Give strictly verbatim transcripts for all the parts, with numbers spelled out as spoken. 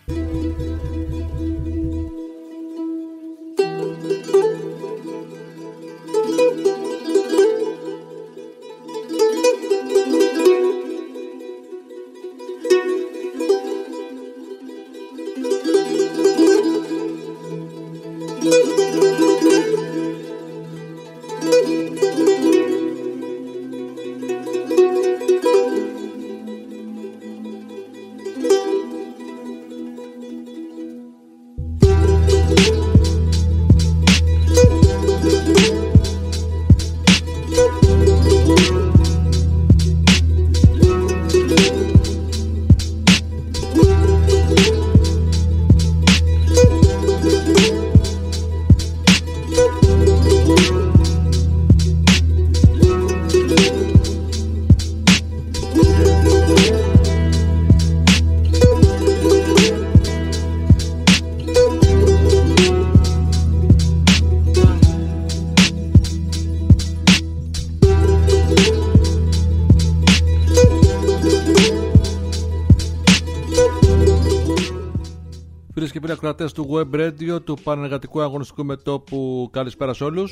Φίλες και φίλοι ακροατές του Web Radio, του Πανεργατικού Αγωνιστικού Μετώπου, καλησπέρα σε όλους.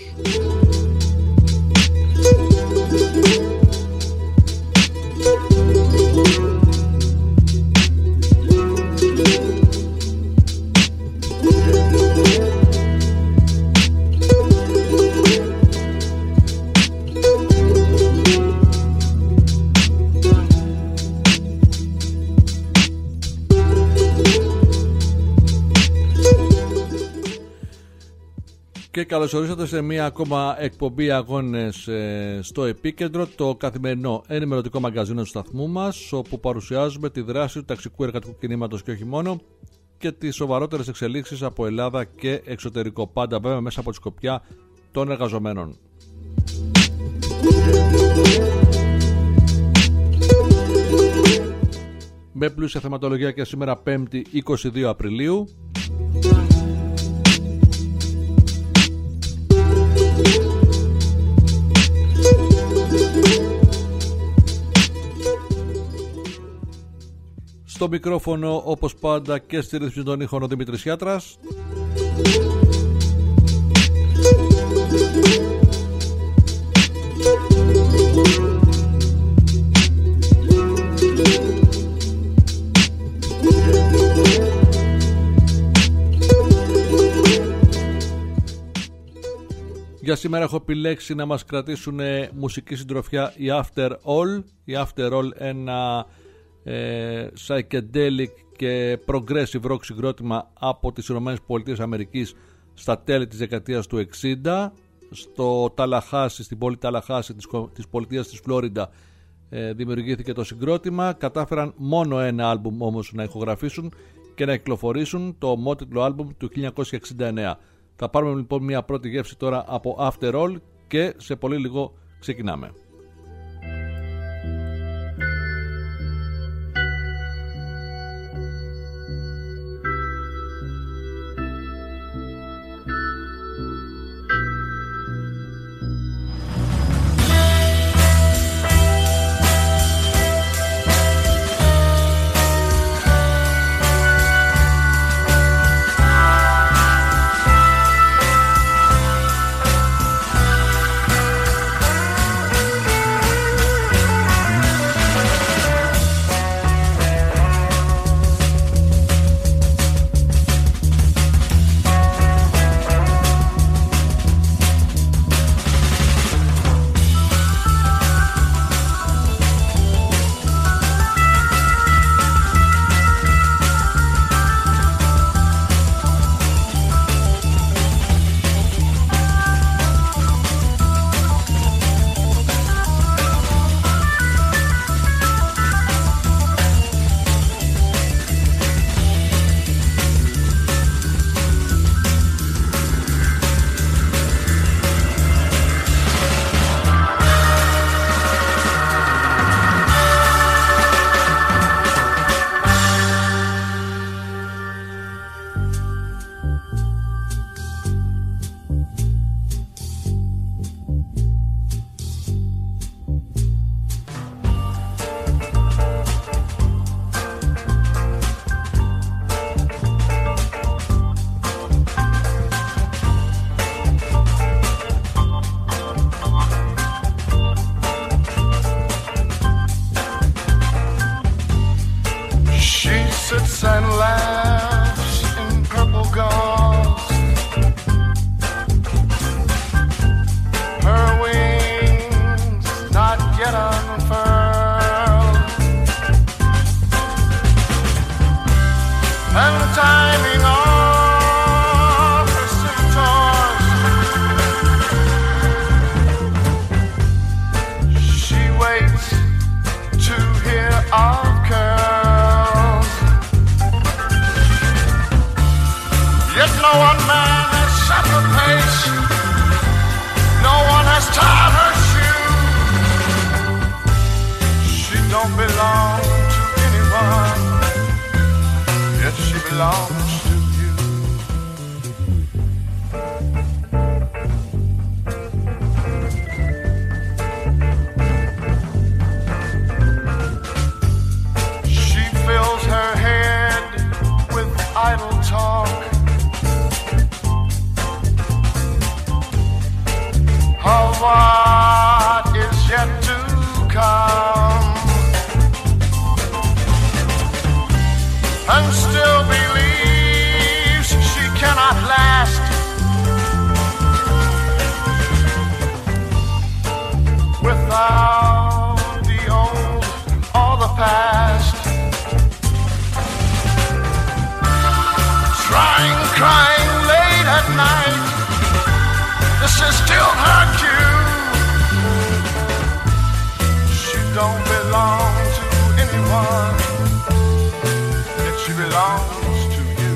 Και καλώς ορίσατε σε μία ακόμα εκπομπή αγώνες ε, στο Επίκεντρο, το καθημερινό ενημερωτικό μαγκαζίνο του σταθμού μας, όπου παρουσιάζουμε τη δράση του ταξικού εργατικού κινήματος και όχι μόνο, και τις σοβαρότερες εξελίξεις από Ελλάδα και εξωτερικό, πάντα βέβαια μέσα από τη σκοπιά των εργαζομένων. Με πλούσια θεματολογία και σήμερα πέμπτη είκοσι δύο Απριλίου. Στο μικρόφωνο, όπως πάντα, και στη ρύθμιση των ήχων, ο Δημήτρης Γιάτρας. Για σήμερα έχω επιλέξει να μας κρατήσουν μουσική συντροφιά η After All. Η After All, ένα Ε, psychedelic και progressive rock συγκρότημα από τις ΗΠΑ στα τέλη της δεκαετίας του εξήντα, στο Ταλαχάσι, στην πόλη Ταλαχάσι της, της πολιτείας της Φλόριντα ε, δημιουργήθηκε το συγκρότημα. Κατάφεραν μόνο ένα άλμπουμ όμως να ηχογραφήσουν και να κυκλοφορήσουν, το ομότιτλο άλμπουμ του χίλια εννιακόσια εξήντα εννέα. Θα πάρουμε λοιπόν μια πρώτη γεύση τώρα από After All και σε πολύ λίγο ξεκινάμε. and laughs in purple gauze. Her wings not yet unfurled, and the timing of her centaurs. She waits to hear of curls. Yet no one man has set her pace, no one has tied her shoe. She don't belong to anyone, yet she belongs to you. She fills her head with idle talk of what is yet to come, and still believes she cannot last without the old or the past. Trying, crying late at night, this is still her cue. She don't belong to anyone, yet she belongs to you.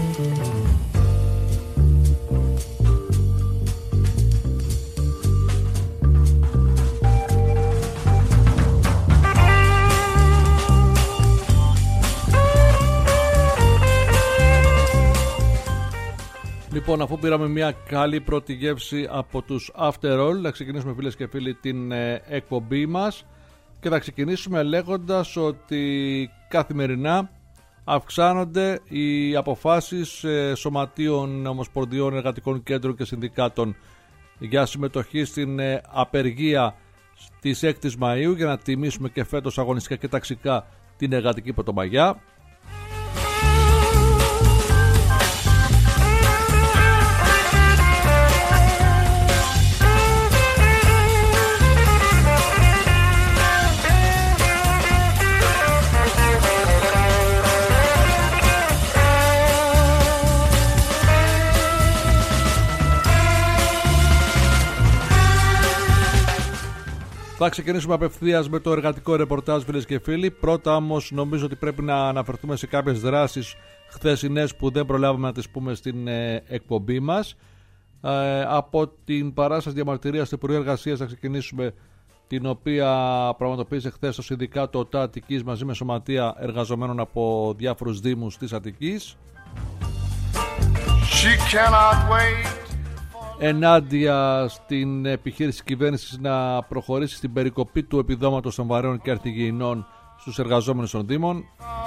Λοιπόν, αφού πήραμε μια καλή πρώτη γεύση από τους After All, θα ξεκινήσουμε, φίλες και φίλοι, την ε, εκπομπή μας, και θα ξεκινήσουμε λέγοντας ότι καθημερινά αυξάνονται οι αποφάσεις ε, σωματείων, ομοσπονδιών, εργατικών κέντρων και συνδικάτων για συμμετοχή στην ε, απεργία της έκτης Μαΐου, για να τιμήσουμε και φέτος αγωνιστικά και ταξικά την εργατική Πρωτομαγιά. Θα ξεκινήσουμε απευθείας με το εργατικό ρεπορτάζ, φίλες και φίλοι. Πρώτα όμως νομίζω ότι πρέπει να αναφερθούμε σε κάποιες δράσεις χθεσινές που δεν προλάβαμε να τις πούμε στην ε, εκπομπή μας. Ε, από την παράσταση διαμαρτυρίας του Υπουργείου Εργασίας θα ξεκινήσουμε, την οποία πραγματοποίησε χθες το Συνδικάτο ΟΤΑ Αττικής μαζί με σωματεία εργαζομένων από διάφορους δήμους της Αττικής. She cannot wait. Ενάντια στην επιχείρηση της κυβέρνησης να προχωρήσει στην περικοπή του επιδόματος των βαρέων και αρτιγεινών στους εργαζόμενους των Δήμων.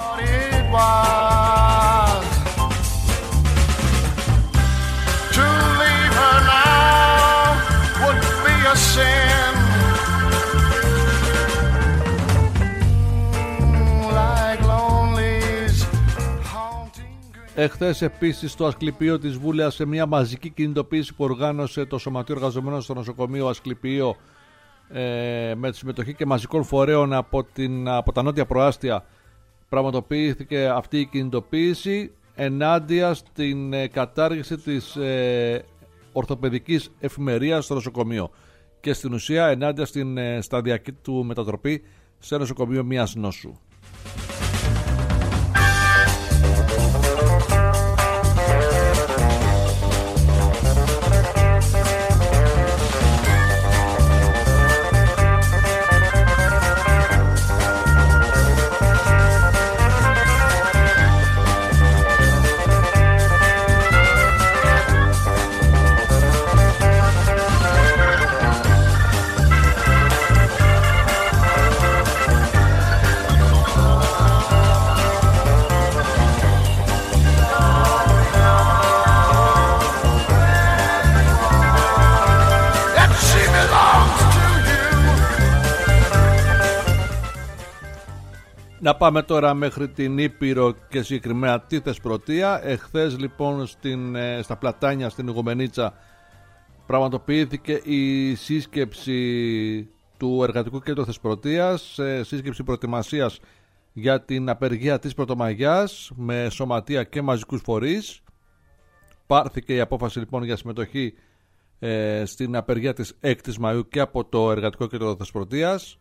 Εχθές επίσης το Ασκληπείο της Βούλεας, σε μια μαζική κινητοποίηση που οργάνωσε το Σωματείο Εργαζομένων στο νοσοκομείο Ασκληπείο, ε, με τη συμμετοχή και μαζικών φορέων από, την, από τα νότια προάστια, πραγματοποιήθηκε αυτή η κινητοποίηση ενάντια στην ε, κατάργηση της ε, ορθοπαιδικής εφημερίας στο νοσοκομείο και στην ουσία ενάντια στην ε, σταδιακή του μετατροπή σε νοσοκομείο μιας νόσου. Να πάμε τώρα μέχρι την Ήπειρο και συγκεκριμένα τη Θεσπρωτεία. Εχθές λοιπόν στην, στα Πλατάνια στην Ιγουμενίτσα πραγματοποιήθηκε η σύσκεψη του Εργατικού Κέντρου Θεσπρωτείας, σύσκεψη προετοιμασίας για την απεργία της Πρωτομαγιάς με σωματεία και μαζικούς φορείς. Πάρθηκε η απόφαση λοιπόν για συμμετοχή ε, στην απεργία της έκτη Μαΐου και από το Εργατικό Κέντρο Θεσπρωτείας.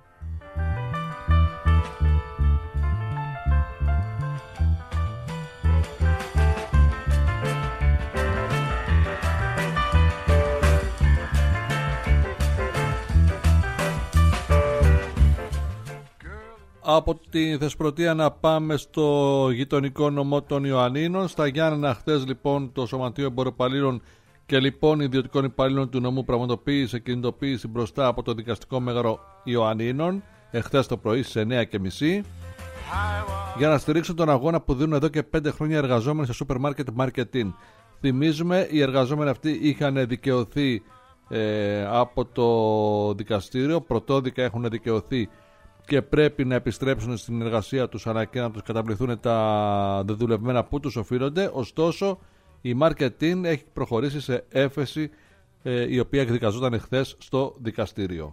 Από τη Θεσπρωτεία να πάμε στο γειτονικό νομό των Ιωαννίνων. Στα Γιάννενα χθες λοιπόν το Σωματείο Εμποροπαλλήλων και λοιπόν ιδιωτικών υπαλλήλων του νομού πραγματοποίησε κινητοποίηση μπροστά από το Δικαστικό Μέγαρο Ιωαννίνων εχθές το πρωί στις εννιά και μισή για να στηρίξουν τον αγώνα που δίνουν εδώ και πέντε χρόνια εργαζόμενοι σε σούπερ μάρκετ marketing. Θυμίζουμε, οι εργαζόμενοι αυτοί είχαν δικαιωθεί ε, από το δικαστήριο, πρωτόδικα έχουν δικαιωθεί και πρέπει να επιστρέψουν στην εργασία τους αλλά και να τους καταβληθούν τα δεδουλευμένα που τους οφείλονται. Ωστόσο η Marketing έχει προχωρήσει σε έφεση ε, η οποία εκδικαζόταν εχθές στο δικαστήριο.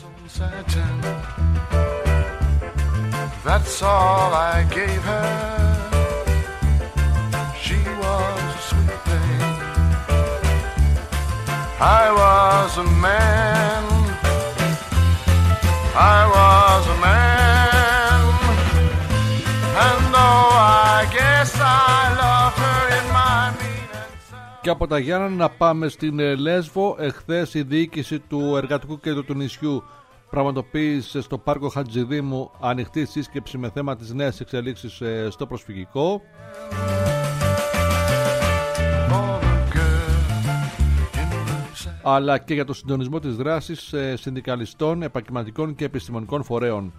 That's all I gave her. She was a sweet thing. I was a man. I was a man. And though I guess I loved her in my mean and sad. Και από τα Γιάννενα να πάμε στην Λέσβο. Εχθές η διοίκηση του Εργατικού Κέντρου του νησιού πραγματοποίησε στο πάρκο Χατζηδήμου ανοιχτή σύσκεψη με θέμα τις νέες εξελίξεις στο προσφυγικό. Αλλά και για το συντονισμό της δράσης συνδικαλιστών, επαγγελματικών και επιστημονικών φορέων.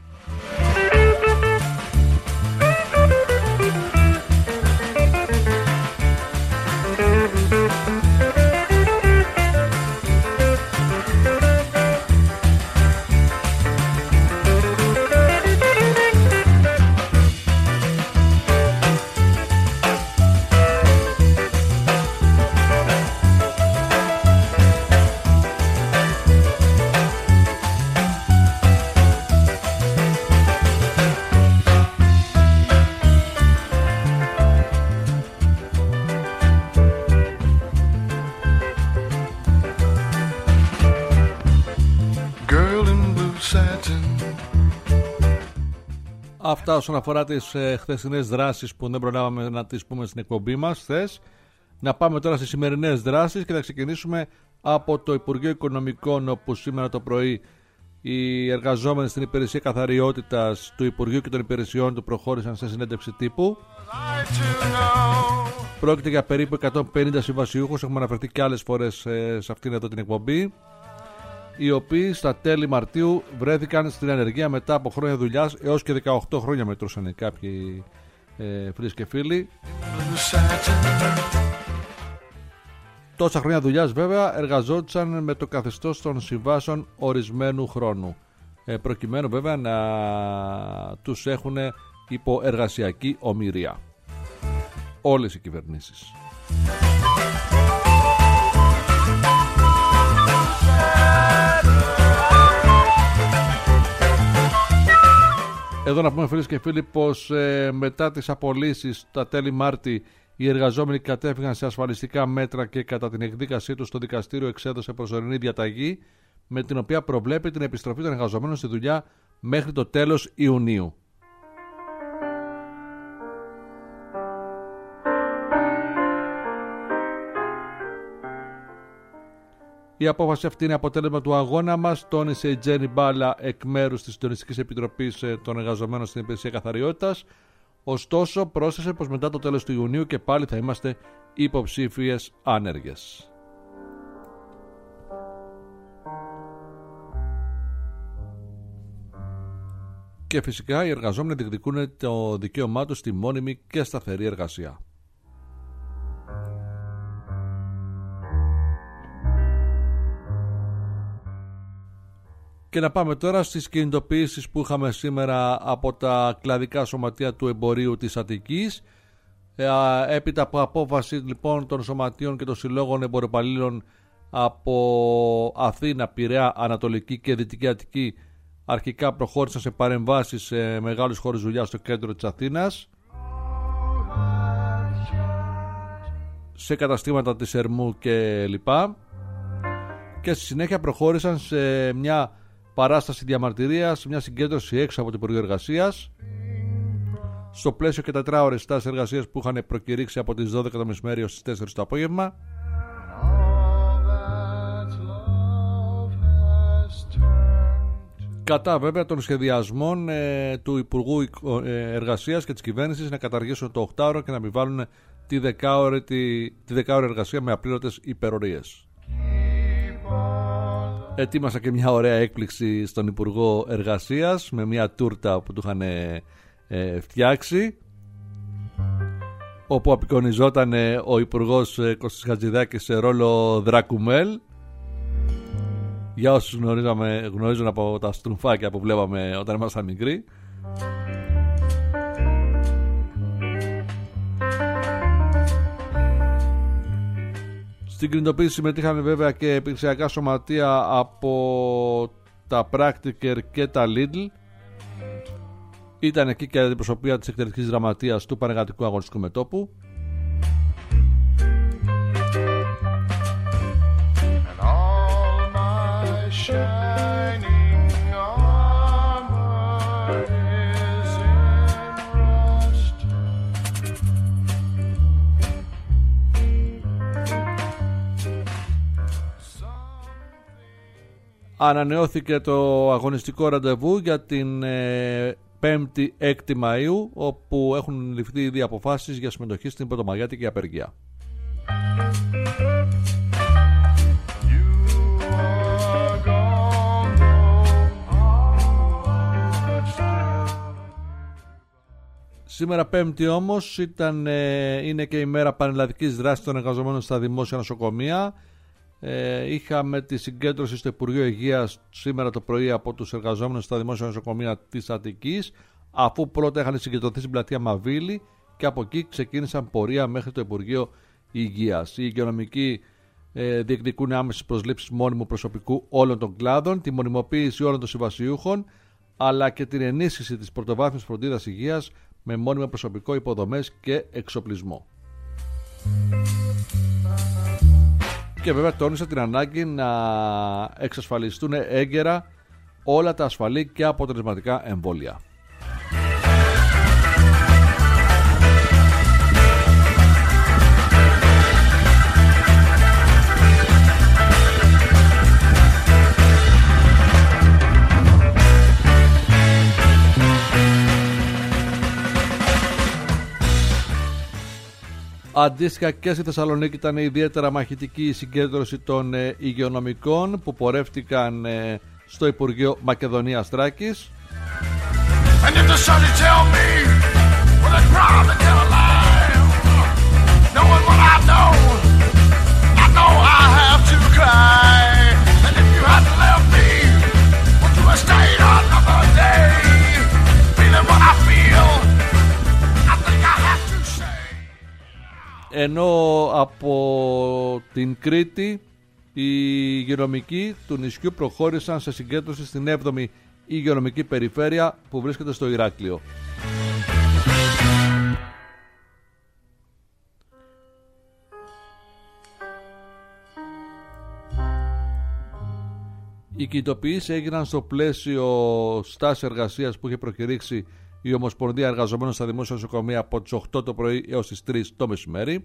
Αυτά όσον αφορά τις ε, χθεσινές δράσεις που δεν προλάβαμε να τις πούμε στην εκπομπή μας χθες. Να πάμε τώρα στις σημερινές δράσεις και θα ξεκινήσουμε από το Υπουργείο Οικονομικών, όπου σήμερα το πρωί οι εργαζόμενοι στην υπηρεσία καθαριότητας του Υπουργείου και των Υπηρεσιών του προχώρησαν σε συνέντευξη τύπου. Πρόκειται για περίπου εκατόν πενήντα συμβασιούχους, έχουμε αναφερθεί και άλλες φορές ε, σε αυτήν εδώ την εκπομπή, οι οποίοι στα τέλη Μαρτίου βρέθηκαν στην ανεργία μετά από χρόνια δουλειάς, έως και δεκαοκτώ χρόνια μετρούσαν κάποιοι ε, φίλοι και φίλοι. Τόσα χρόνια δουλειάς βέβαια εργαζόντουσαν με το καθεστώς των συμβάσεων ορισμένου χρόνου, ε, προκειμένου βέβαια να τους έχουν υπό εργασιακή ομηρία όλες οι κυβερνήσεις. Εδώ να πούμε φίλες και φίλοι πως ε, μετά τις απολύσεις τα τέλη Μάρτη οι εργαζόμενοι κατέφυγαν σε ασφαλιστικά μέτρα και κατά την εκδίκασή τους το δικαστήριο εξέδωσε προσωρινή διαταγή με την οποία προβλέπει την επιστροφή των εργαζομένων στη δουλειά μέχρι το τέλος Ιουνίου. Η απόφαση αυτή είναι αποτέλεσμα του αγώνα μας, τόνισε η Τζένι Μπάλα εκ μέρους της Συντονιστικής Επιτροπής των Εργαζομένων στην Υπηρεσία Καθαριότητας. Ωστόσο, πρόσθεσε πως μετά το τέλος του Ιουνίου και πάλι θα είμαστε υποψήφιες άνεργες. Και φυσικά οι εργαζόμενοι διεκδικούν το δικαίωμά τους στη μόνιμη και σταθερή εργασία. Και να πάμε τώρα στις κινητοποιήσεις που είχαμε σήμερα από τα κλαδικά σωματεία του εμπορίου της Αττικής. Ε, έπειτα από απόφαση λοιπόν των σωματείων και των συλλόγων εμποροπαλλήλων από Αθήνα, Πειραιά, Ανατολική και Δυτική Αττική, αρχικά προχώρησαν σε παρεμβάσεις σε μεγάλους χώρους δουλειά στο κέντρο της Αθήνας, σε καταστήματα της Ερμού και λοιπά, και στη συνέχεια προχώρησαν σε μια παράσταση διαμαρτυρίας, μια συγκέντρωση έξω από το Υπουργείο Εργασίας, στο πλαίσιο και τετράωρες τάσεις εργασίας που είχαν προκηρύξει από τις δώδεκα το μεσημέρι ως τις τέσσερις το απόγευμα. Κατά βέβαια των σχεδιασμών ε, του Υπουργού ε, Εργασίας και της κυβέρνησης να καταργήσουν το οκτάωρο και να επιβάλλουν τη δεκάωρη, τη, τη δεκάωρη εργασία με απλήρωτες υπερορίες. Ετοίμασα και μια ωραία έκπληξη στον Υπουργό Εργασίας με μια τούρτα που του είχαν ε, ε, φτιάξει, όπου απεικονιζόταν ε, ο Υπουργός ε, Κώστας Χατζηδάκης σε ρόλο Δρακουμέλ. Για όσους γνωρίζαμε, γνωρίζουν από τα στρουμφάκια που βλέπαμε όταν ήμασταν μικροί. Στην κινητοποίηση συμμετείχαν βέβαια και επιχειρησιακά σωματεία από τα Practiker και τα Lidl. Ήταν εκεί και η αντιπροσωπεία της εκτελεστικής γραμματείας του Πανεργατικού Αγωνιστικού Μετώπου. Ανανεώθηκε το αγωνιστικό ραντεβού για την ε, πέμπτη έκτη Μαΐου, όπου έχουν ληφθεί ήδη αποφάσεις για συμμετοχή στην πρωτομαγιάτικη απεργία. Σήμερα Πέμπτη όμως ήταν, ε, είναι και η μέρα πανελλαδικής δράσης των εργαζομένων στα δημόσια νοσοκομεία. Ε, είχαμε τη συγκέντρωση στο Υπουργείο Υγείας σήμερα το πρωί από τους εργαζόμενους στα δημόσια νοσοκομεία της Αττικής, αφού πρώτα είχαν συγκεντρωθεί στην πλατεία Μαβίλη και από εκεί ξεκίνησαν πορεία μέχρι το Υπουργείο Υγείας. Οι υγειονομικοί ε, διεκδικούν άμεσες προσλήψεις μόνιμου προσωπικού όλων των κλάδων, τη μονιμοποίηση όλων των συμβασιούχων, αλλά και την ενίσχυση της πρωτοβάθμιας φροντίδας υγείας με μόνιμο προσωπικό, υποδομές και εξοπλισμό. Και βέβαια τόνισε την ανάγκη να εξασφαλιστούν έγκαιρα όλα τα ασφαλή και αποτελεσματικά εμβόλια. Αντίστοιχα και στη Θεσσαλονίκη ήταν ιδιαίτερα μαχητική η συγκέντρωση των ε, υγειονομικών που πορεύτηκαν ε, στο Υπουργείο Μακεδονίας Θράκης. Ενώ από την Κρήτη οι υγειονομικοί του νησιού προχώρησαν σε συγκέντρωση στην έβδομη υγειονομική περιφέρεια που βρίσκεται στο Ηράκλειο. Οι κινητοποιήσεις έγιναν στο πλαίσιο στάσης εργασίας που είχε προκηρύξει η Ομοσπονδία Εργαζομένων στα Δημόσια Νοσοκομεία από τις οκτώ το πρωί έως τις τρεις το μεσημέρι.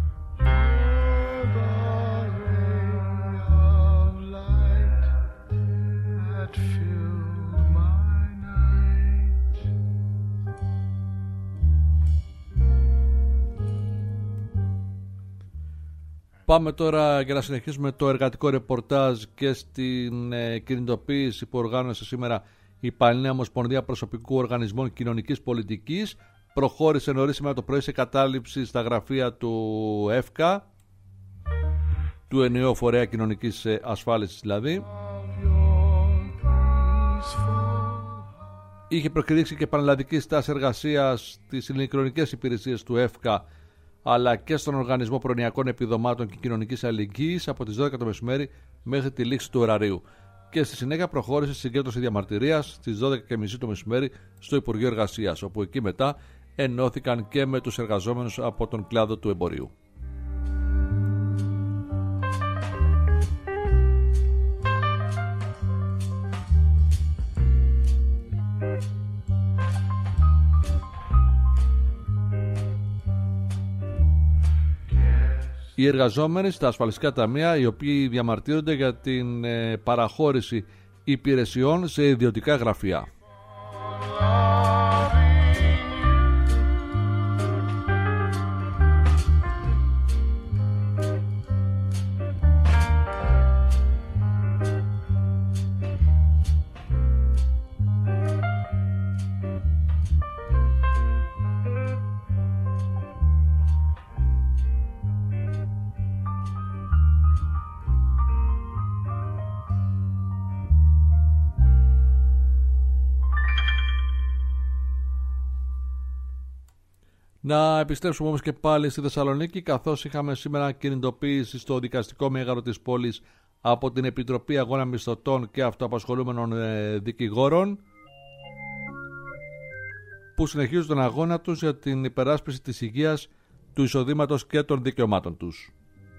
Πάμε τώρα για να συνεχίσουμε το εργατικό ρεπορτάζ και στην ε, κινητοποίηση που οργάνωσε σήμερα η Πανελλήνια Ομοσπονδία Προσωπικού Οργανισμών Κοινωνικής Πολιτικής. Προχώρησε νωρίς σήμερα το πρωί σε κατάληψη στα γραφεία του ΕΦΚΑ, του Ενιαίου Φορέα Κοινωνικής Ασφάλισης δηλαδή. είχε προκηρύξει και πανελλαδική στάση εργασίας στις ηλεκτρονικές υπηρεσίες του ΕΦΚΑ αλλά και στον Οργανισμό Προνοιακών Επιδομάτων και Κοινωνικής Αλληλεγγύης από τις δώδεκα το μεσημέρι μέχρι τη λήξη του ωραρίου. Και στη συνέχεια προχώρησε στη συγκέντρωση διαμαρτυρίας στις δώδεκα και τριάντα το μεσημέρι στο Υπουργείο Εργασίας, όπου εκεί μετά ενώθηκαν και με τους εργαζόμενους από τον κλάδο του εμπορίου. Οι εργαζόμενοι στα ασφαλιστικά ταμεία, οι οποίοι διαμαρτύρονται για την ε, παραχώρηση υπηρεσιών σε ιδιωτικά γραφεία. Να επιστρέψουμε όμως και πάλι στη Θεσσαλονίκη, καθώς είχαμε σήμερα κινητοποίηση στο δικαστικό μέγαρο της πόλης από την Επιτροπή Αγώνα Μισθωτών και Αυτοαπασχολούμενων Δικηγόρων, που συνεχίζουν τον αγώνα τους για την υπεράσπιση της υγείας, του εισοδήματος και των δικαιωμάτων τους.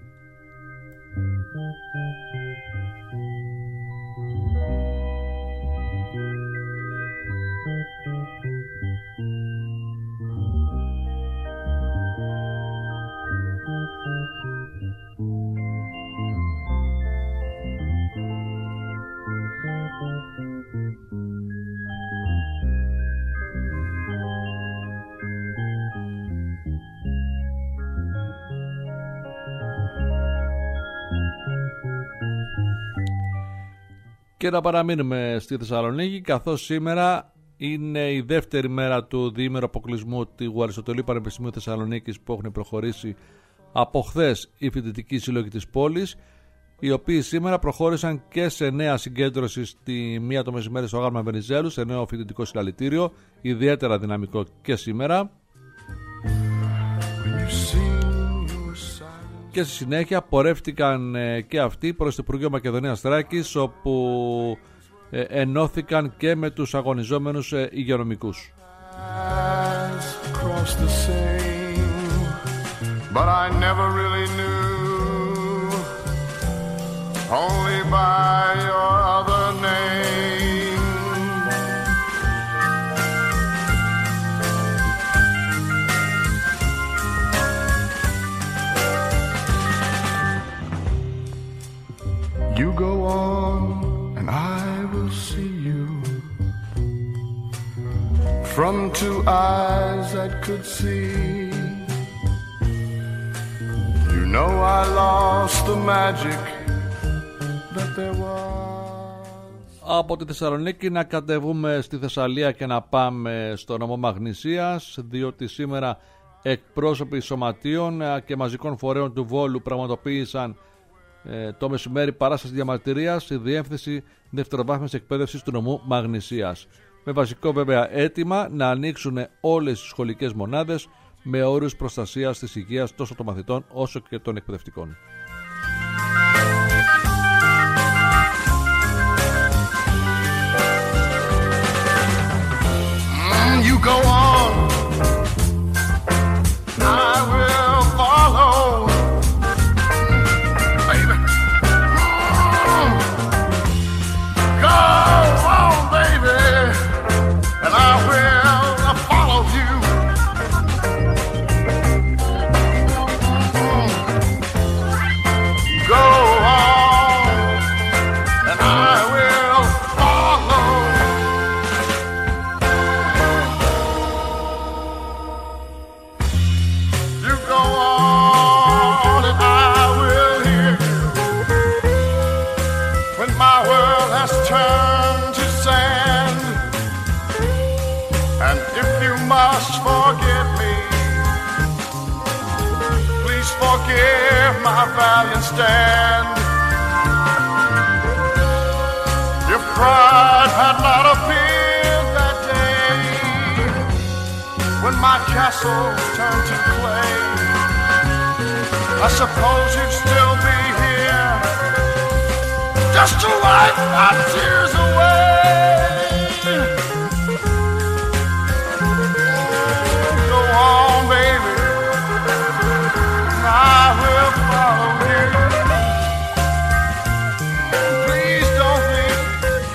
Και να παραμείνουμε στη Θεσσαλονίκη, καθώς σήμερα είναι η δεύτερη μέρα του διήμερου αποκλεισμού του Αριστοτελείου Πανεπιστημίου Θεσσαλονίκης, που έχουν προχωρήσει από χθες οι φοιτητικοί σύλλογοι της πόλης, οι οποίοι σήμερα προχώρησαν και σε νέα συγκέντρωση στη μία το μεσημέρι στο Άγαλμα Βενιζέλου, σε νέο φοιτητικό συλλαλητήριο, ιδιαίτερα δυναμικό και σήμερα. Και στη συνέχεια πορεύτηκαν και αυτοί προς το Υπουργείο Μακεδονίας Θράκης, όπου ενώθηκαν και με τους αγωνιζόμενους υγειονομικούς. You go on and I will see you from two eyes that could see. You know I lost the magic that there was. Από τη Θεσσαλονίκη να κατεβούμε στη Θεσσαλία και να πάμε στο νομό Μαγνησίας, διότι σήμερα εκπρόσωποι σωματείων και μαζικών φορέων του Βόλου πραγματοποίησαν Ε, το μεσημέρι παράσταση διαμαρτυρίας στη διεύθυνση δευτεροβάθμιας εκπαίδευσης του νομού Μαγνησίας, με βασικό βέβαια αίτημα να ανοίξουν όλες τις σχολικές μονάδες με όρους προστασίας της υγείας τόσο των μαθητών όσο και των εκπαιδευτικών. Mm, you go on, I will follow. Forgive my valiant stand. If pride had not appeared that day, when my castle turned to clay. I suppose you'd still be here, just to wipe my tears away. Go on, baby, I will follow you. Please don't leave.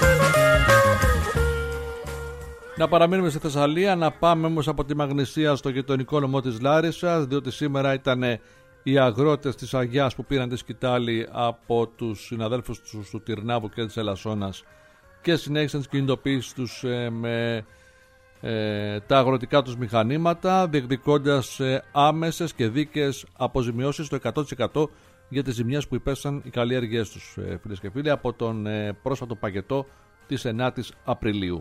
Να παραμείνουμε στη Θεσσαλία, να πάμε όμως από τη Μαγνησία στο γειτονικό νομό της Λάρισσας, διότι σήμερα ήταν οι αγρότες της Αγιάς που πήραν τη σκητάλη από τους συναδέλφους τους του Τυρνάβου και της Ελασσόνας και συνέχισαν τις κινητοποιήσεις τους ε, με ε, τα αγροτικά τους μηχανήματα, διεκδικώντας ε, άμεσες και δίκαιες αποζημιώσεις στο εκατό τοις εκατό για τις ζημιές που υπέστησαν οι καλλιέργειές τους, ε, φίλες και φίλοι, από τον ε, πρόσφατο παγετό της ενάτης Απριλίου.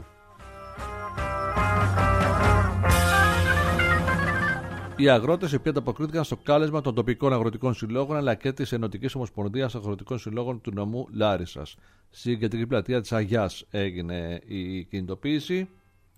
Οι αγρότες οι οποίοι ανταποκρίθηκαν στο κάλεσμα των τοπικών αγροτικών συλλόγων αλλά και της Ενωτικής Ομοσπονδίας Αγροτικών Συλλόγων του νομού Λάρισσας. Στην κεντρική πλατεία της Αγιάς έγινε η κινητοποίηση.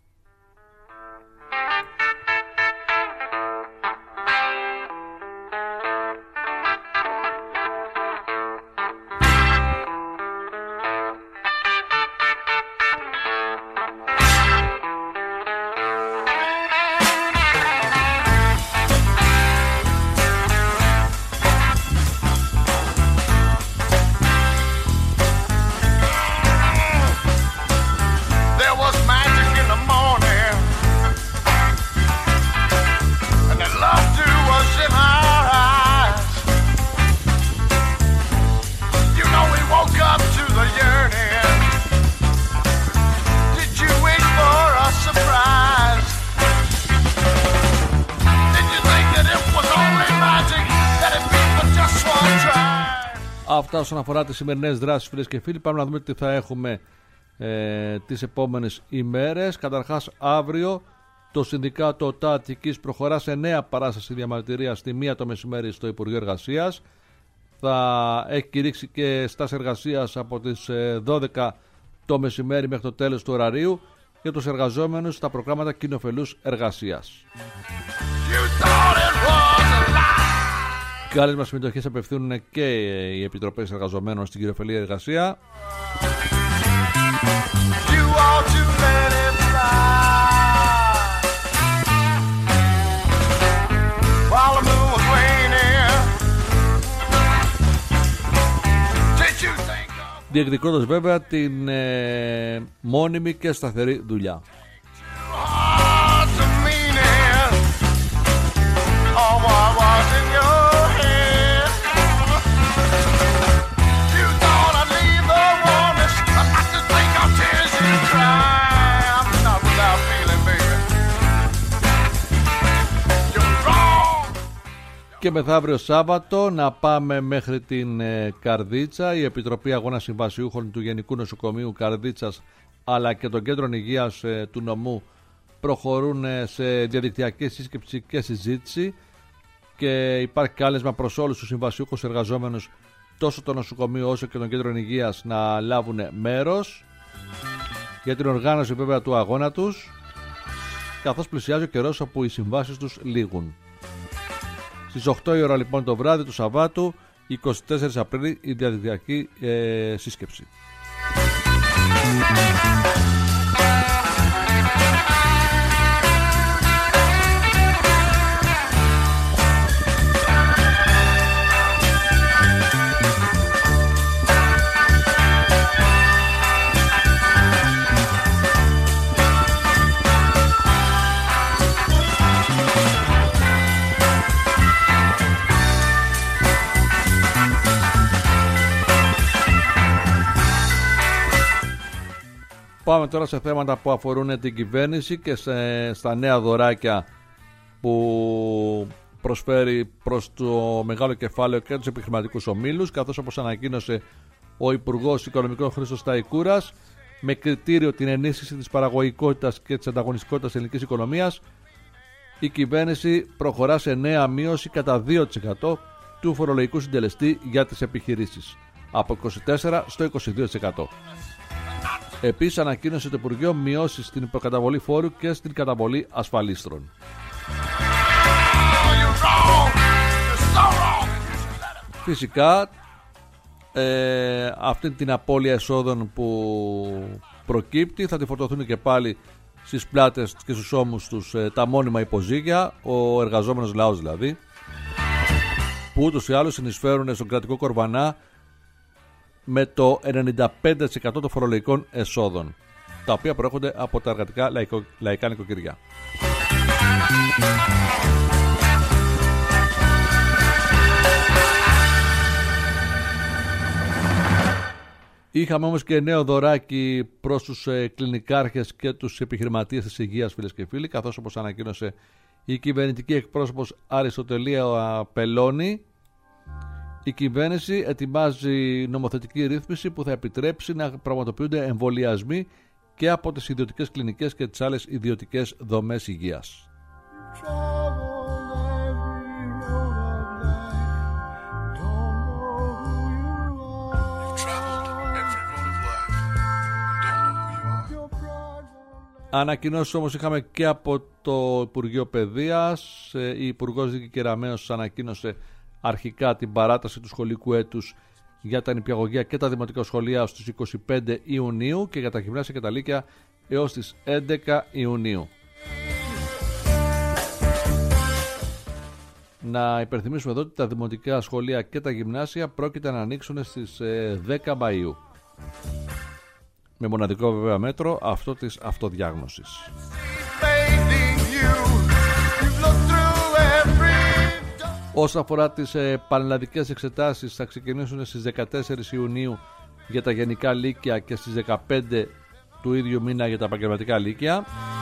Αυτά όσον αφορά τις σημερινές δράσεις, φίλες και φίλοι. Πάμε να δούμε τι θα έχουμε ε, τις επόμενες ημέρες. Καταρχάς, αύριο το Συνδικάτο ΤΑ Αττικής προχωρά σε νέα παράσταση διαμαρτυρίας στη μία το μεσημέρι στο Υπουργείο Εργασίας. Θα έχει κηρύξει και στάση εργασίας από τις δώδεκα το μεσημέρι μέχρι το τέλος του ωραρίου για τους εργαζόμενους στα προγράμματα κοινοφελούς εργασίας. Κάλεσμα συμμετοχής απευθύνουν και οι Επιτροπές Εργαζομένων στην κοινοφελή εργασία. Διεκδικώντας βέβαια την ε, μόνιμη και σταθερή δουλειά. Και μεθαύριο Σάββατο να πάμε μέχρι την ε, Καρδίτσα. Η Επιτροπή Αγώνα Συμβασιούχων του Γενικού Νοσοκομείου Καρδίτσας αλλά και των Κέντρων Υγείας ε, του νομού προχωρούν ε, σε διαδικτυακή σύσκεψη και συζήτηση και υπάρχει κάλεσμα προς όλους τους συμβασιούχους εργαζόμενους τόσο των νοσοκομείων όσο και των Κέντρων Υγείας να λάβουν μέρος για την οργάνωση βέβαια του αγώνα τους, καθώς πλησιάζει ο καιρός όπου οι συμβάσεις τους λήγουν. Στις οκτώ η ώρα λοιπόν το βράδυ του Σαββάτου, εικοστή τέταρτη Απριλίου, η διαδικτυακή ε, σύσκεψη. Πάμε τώρα σε θέματα που αφορούν την κυβέρνηση και σε, στα νέα δωράκια που προσφέρει προς το μεγάλο κεφάλαιο και τους επιχειρηματικούς ομίλους, καθώς όπως ανακοίνωσε ο Υπουργός Οικονομικών Χρήστος Σταϊκούρας, με κριτήριο την ενίσχυση της παραγωγικότητας και της ανταγωνιστικότητας της ελληνικής οικονομίας, η κυβέρνηση προχωρά σε νέα μείωση κατά δύο τοις εκατό του φορολογικού συντελεστή για τις επιχειρήσεις, από είκοσι τέσσερα τοις εκατό στο είκοσι δύο τοις εκατό. Επίσης ανακοίνωσε το Υπουργείο μειώσεις στην προκαταβολή φόρου και στην καταβολή ασφαλίστρων. Φυσικά ε, αυτή την απώλεια εσόδων που προκύπτει θα τη φορτωθούν και πάλι στις πλάτες και στους ώμους τους ε, τα μόνιμα υποζύγια, ο εργαζόμενος λαός δηλαδή, που ούτως ή άλλως συνεισφέρουν στον κρατικό κορβανά με το ενενήντα πέντε τοις εκατό των φορολογικών εσόδων, τα οποία προέρχονται από τα εργατικά λαϊκό, λαϊκά νοικοκυριά. Είχαμε όμως και νέο δωράκι προς τους ε, κλινικάρχες και τους επιχειρηματίες της υγείας, φίλες και φίλοι, καθώς όπως ανακοίνωσε η κυβερνητική εκπρόσωπος Αριστοτελία Πελώνη, η κυβέρνηση ετοιμάζει νομοθετική ρύθμιση που θα επιτρέψει να πραγματοποιούνται εμβολιασμοί και από τις ιδιωτικές κλινικές και τις άλλες ιδιωτικές δομές υγείας. Ανακοινώσεις όμως είχαμε και από το Υπουργείο Παιδείας. Η Υπουργός Δίκη Κεραμέως ανακοίνωσε αρχικά την παράταση του σχολικού έτους για τα νηπιαγωγεία και τα δημοτικά σχολεία στους είκοσι πέντε Ιουνίου και για τα γυμνάσια και τα λύκεια έως τις έντεκα Ιουνίου. Να υπενθυμίσουμε εδώ ότι τα δημοτικά σχολεία και τα γυμνάσια πρόκειται να ανοίξουν στις δέκα Μαΐου. Με μοναδικό βέβαια μέτρο αυτό της αυτοδιάγνωσης. Όσον αφορά τις ε, πανελλαδικές εξετάσεις, θα ξεκινήσουν στις δεκατέσσερις Ιουνίου για τα γενικά λύκεια και στις δεκαπέντε του ίδιου μήνα για τα επαγγελματικά λύκεια.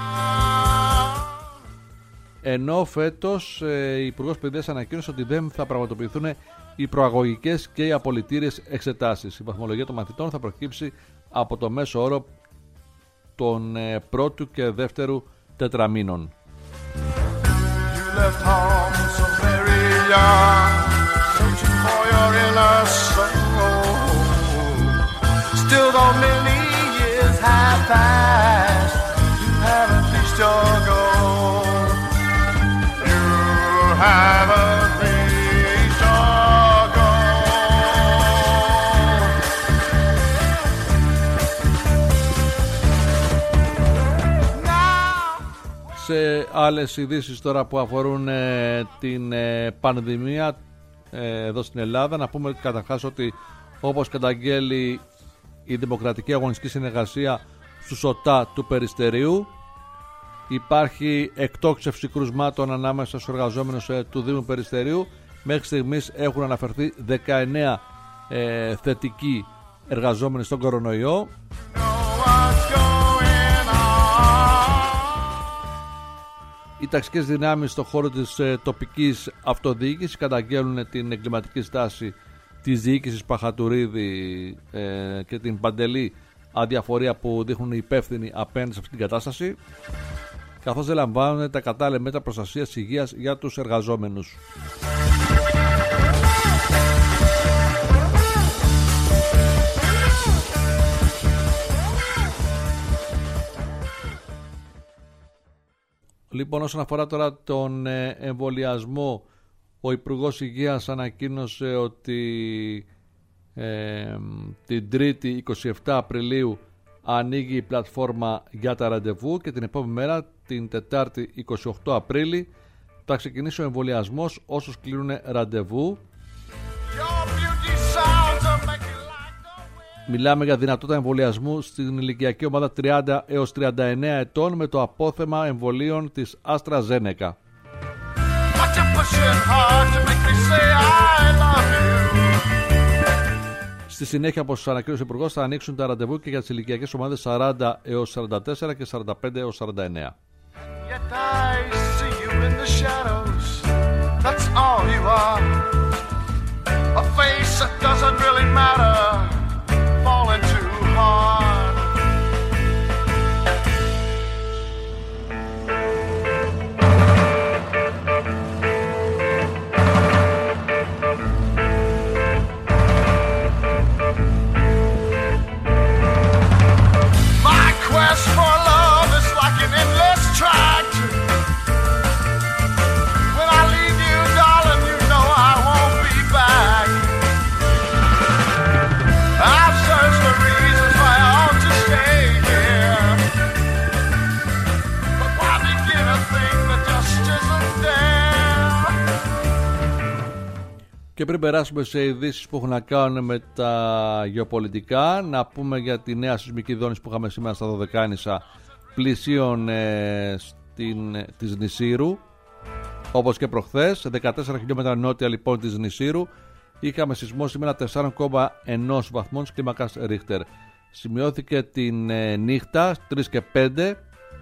Ενώ φέτος ε, η Υπουργός Παιδείας ανακοίνωσε ότι δεν θα πραγματοποιηθούν οι προαγωγικές και οι απολυτήριες εξετάσεις. Η βαθμολογία των μαθητών θα προκύψει από το μέσο όρο των ε, πρώτου και δεύτερου τετραμήνων. Σε άλλες ειδήσεις τώρα που αφορούν ε, την ε, πανδημία ε, εδώ στην Ελλάδα, να πούμε καταρχάς ότι όπως καταγγέλει η Δημοκρατική Αγωνιστική Συνεργασία στους ΟΤΑ του Περιστερίου, υπάρχει εκτόξευση κρουσμάτων ανάμεσα στους εργαζόμενους ε, του Δήμου Περιστερίου. Μέχρι στιγμής έχουν αναφερθεί δεκαεννέα ε, θετικοί εργαζόμενοι στον κορονοϊό. Οι ταξικές δυνάμεις στον χώρο της ε, τοπικής αυτοδιοίκησης καταγγέλνουν την εγκληματική στάση της διοίκησης Παχατουρίδη ε, και την παντελή αδιαφορία που δείχνουν οι υπεύθυνοι απέναντι σε αυτήν την κατάσταση, καθώς δεν λαμβάνουν τα κατάλληλα μέτρα προστασίας υγείας για τους εργαζόμενους. Λοιπόν, όσον αφορά τώρα τον εμβολιασμό, ο Υπουργός Υγείας ανακοίνωσε ότι ε, την Τρίτη εικοστή εβδόμη Απριλίου ανοίγει η πλατφόρμα για τα ραντεβού και την επόμενη μέρα, την Τετάρτη εικοστή όγδοη Απρίλη, θα ξεκινήσει ο εμβολιασμός όσους κλείνουν ραντεβού. Μιλάμε για δυνατότητα εμβολιασμού στην ηλικιακή ομάδα τριάντα έως τριάντα εννέα ετών με το απόθεμα εμβολίων της AstraZeneca. Στη συνέχεια, όπως ανακοίνωσε ο Υπουργός, θα ανοίξουν τα ραντεβού και για τις ηλικιακές ομάδες σαράντα έως σαράντα τέσσερα και σαράντα πέντε έως σαράντα εννέα. Και πριν περάσουμε σε ειδήσεις που έχουν να κάνουν με τα γεωπολιτικά, να πούμε για τη νέα σεισμική δόνηση που είχαμε σήμερα στα Δωδεκάνησα πλησίων ε, στην, ε, της Νησήρου, όπως και προχθές, δεκατέσσερα χιλιόμετρα νότια λοιπόν της Νησήρου. Είχαμε σεισμό σήμερα τέσσερα κόμμα ένα βαθμών κλίμακας Ρίχτερ. Σημειώθηκε την ε, νύχτα τρεις και πέντε.